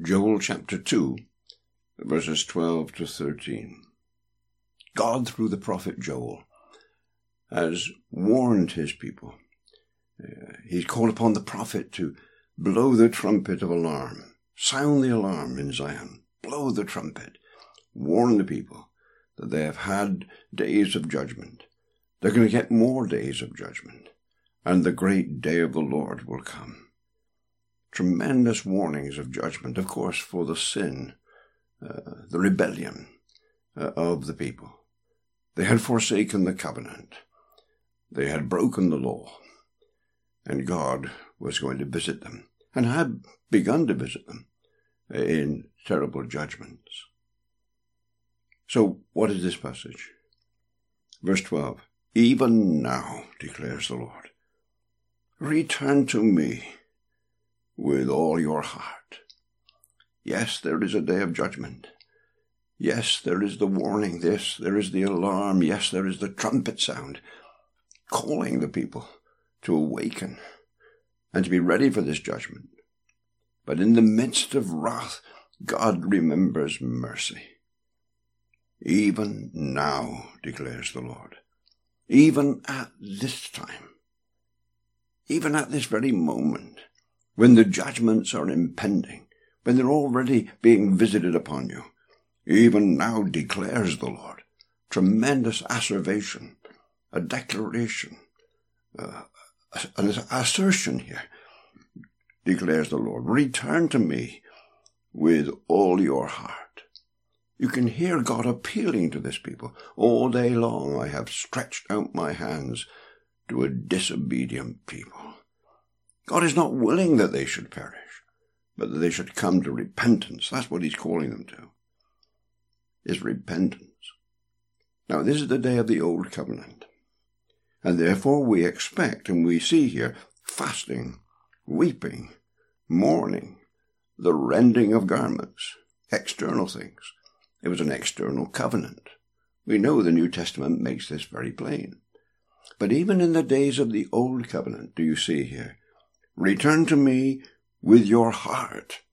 Joel chapter 2, verses 12 to 13. God, through the prophet Joel, has warned his people. He's called upon the prophet to blow the trumpet of alarm, sound the alarm in Zion, blow the trumpet, warn the people that they have had days of judgment. They're going to get more days of judgment, and the great day of the Lord will come. Tremendous warnings of judgment, of course, for the sin, the rebellion of the people. They had forsaken the covenant. They had broken the law, and God was going to visit them, and had begun to visit them in terrible judgments. So, what is this passage? Verse 12, even now, declares the Lord, return to me with all your heart. Yes, there is a day of judgment. Yes, there is the warning. Yes, there is the alarm. Yes, there is the trumpet sound, calling the people to awaken and to be ready for this judgment. But in the midst of wrath, God remembers mercy. Even now, declares the Lord, even at this time, even at this very moment, when the judgments are impending, when they're already being visited upon you, even now, declares the Lord. Tremendous asseveration, a declaration, an assertion here, declares the Lord. Return to me with all your heart. You can hear God appealing to this people. All day long I have stretched out my hands to a disobedient people. God is not willing that they should perish, but that they should come to repentance. That's what he's calling them to, is repentance. Now, this is the day of the Old Covenant, and therefore we expect, and we see here, fasting, weeping, mourning, the rending of garments, external things. It was an external covenant. We know the New Testament makes this very plain. But even in the days of the Old Covenant, do you see here, return to me with your heart,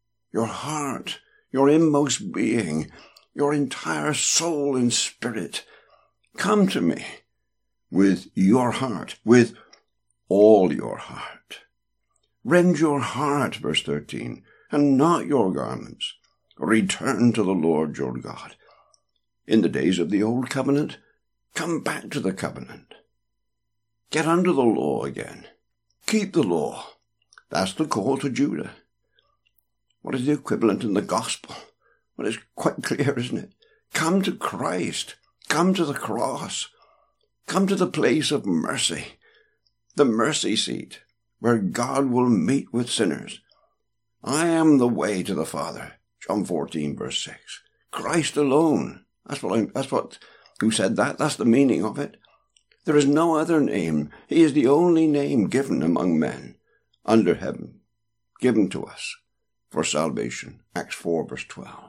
your inmost being, your entire soul and spirit. Come to me with your heart, with all your heart. Rend your heart, verse 13, and not your garments. Return to the Lord your God. In the days of the Old Covenant, come back to the covenant. Get under the law again. Keep the law. That's the call to Judah. What is the equivalent in the gospel? Well, it's quite clear, isn't it? Come to Christ. Come to the cross. Come to the place of mercy, the mercy seat, where God will meet with sinners. I am the way to the Father. John 14, verse 6. Christ alone. Who said that? That's the meaning of it. There is no other name. He is the only name given among men under heaven, given to us for salvation. Acts 4, verse 12.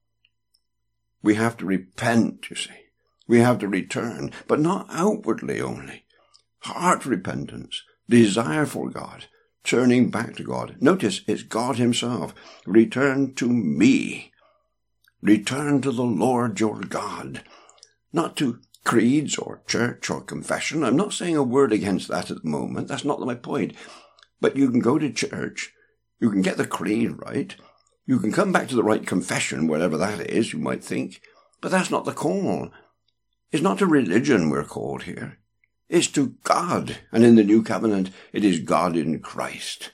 We have to repent, you see. We have to return, but not outwardly only. Heart repentance, desire for God, turning back to God. Notice, it's God himself. Return to me. Return to the Lord your God. Not to creeds or church or confession. I'm not saying a word against that at the moment. That's not my point. But you can go to church. You can get the creed right. You can come back to the right confession, whatever that is, you might think. But that's not the call. It's not to religion we're called here. It's to God. And in the New Covenant, it is God in Christ.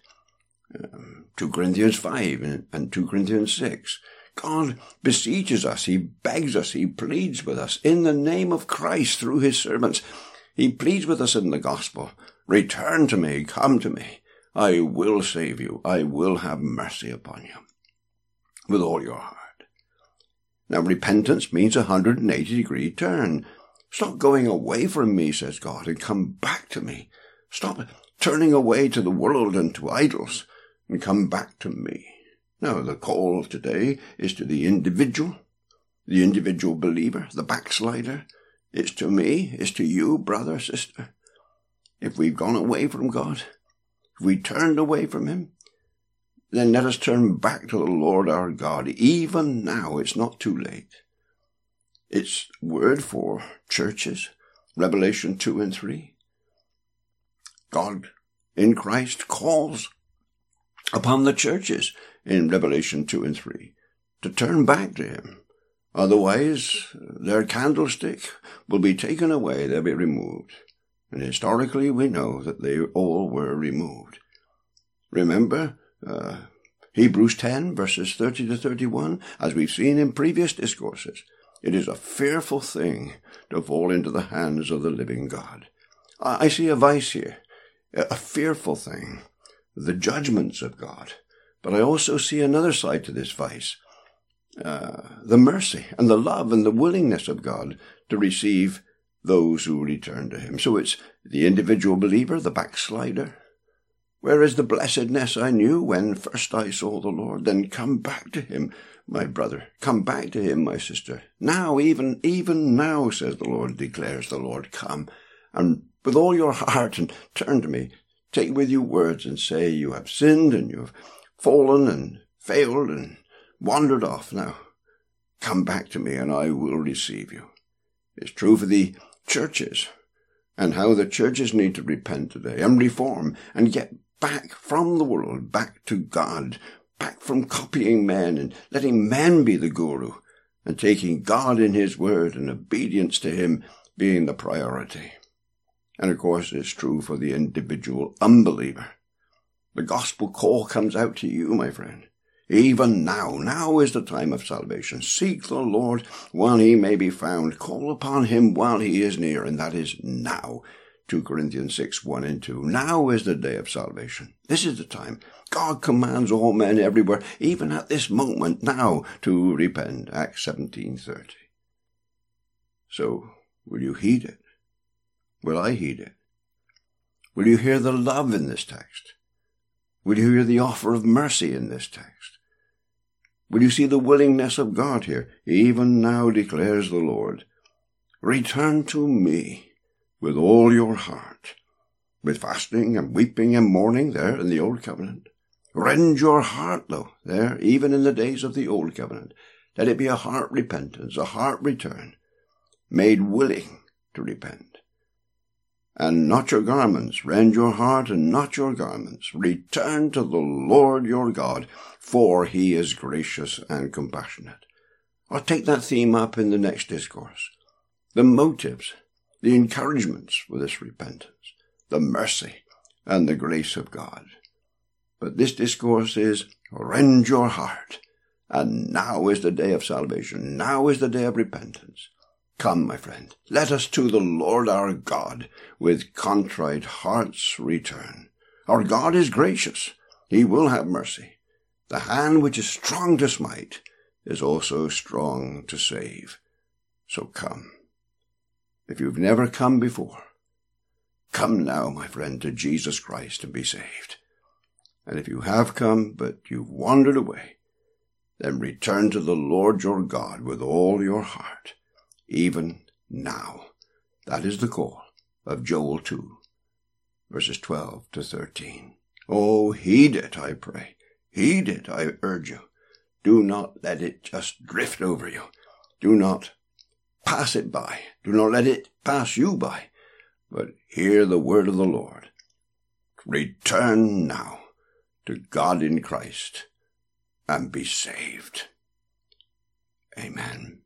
2 Corinthians 5 and 2 Corinthians 6. God beseeches us, he begs us, he pleads with us in the name of Christ through his servants. He pleads with us in the gospel. Return to me, come to me. I will save you. I will have mercy upon you with all your heart. Now, repentance means a 180-degree turn. Stop going away from me, says God, and come back to me. Stop turning away to the world and to idols and come back to me. Now, the call today is to the individual believer, the backslider. It's to me, it's to you, brother, sister. If we've gone away from God, if we turned away from him, then let us turn back to the Lord our God. Even now, it's not too late. It's word for churches, Revelation 2 and 3. God in Christ calls upon the churches in Revelation 2 and 3 to turn back to him. Otherwise, their candlestick will be taken away, they'll be removed. And historically, we know that they all were removed. Remember, Hebrews 10, verses 30 to 31, as we've seen in previous discourses, it is a fearful thing to fall into the hands of the living God. I see a vice here, a fearful thing, the judgments of God. But I also see another side to this vice, the mercy and the love and the willingness of God to receive those who return to him. So it's the individual believer, the backslider. Where is the blessedness I knew when first I saw the Lord? Then come back to him, my brother. Come back to him, my sister. Now, even now, says the Lord, declares the Lord, come. And with all your heart and turn to me. Take with you words and say, you have sinned and you have fallen and failed and wandered off. Now, come back to me and I will receive you. It's true for the churches and how the churches need to repent today and reform and get back from the world, back to God, back from copying men and letting men be the guru and taking God in his word and obedience to him being the priority. And of course, it's true for the individual unbeliever. The gospel call comes out to you, my friend. Even now is the time of salvation. Seek the Lord while he may be found. Call upon him while he is near, and that is now. 2 Corinthians 6, 1 and 2. Now is the day of salvation. This is the time. God commands all men everywhere, even at this moment now, to repent. Acts 17:30. So, will you heed it? Will I heed it? Will you hear the love in this text? Will you hear the offer of mercy in this text? Will you see the willingness of God here? Even now declares the Lord, return to me with all your heart, with fasting and weeping and mourning there in the Old Covenant. Rend your heart, though, there, even in the days of the Old Covenant. Let it be a heart repentance, a heart return, made willing to repent. And not your garments. Rend your heart and not your garments. Return to the Lord your God, for he is gracious and compassionate. I'll take that theme up in the next discourse. The motives, the encouragements for this repentance, the mercy and the grace of God. But this discourse is, rend your heart. And now is the day of salvation. Now is the day of repentance. Come, my friend, let us to the Lord our God with contrite hearts return. Our God is gracious. He will have mercy. The hand which is strong to smite is also strong to save. So come. If you've never come before, come now, my friend, to Jesus Christ and be saved. And if you have come, but you've wandered away, then return to the Lord your God with all your heart. Even now. That is the call of Joel 2, verses 12 to 13. Oh, heed it, I pray. Heed it, I urge you. Do not let it just drift over you. Do not pass it by. Do not let it pass you by. But hear the word of the Lord. Return now to God in Christ and be saved. Amen.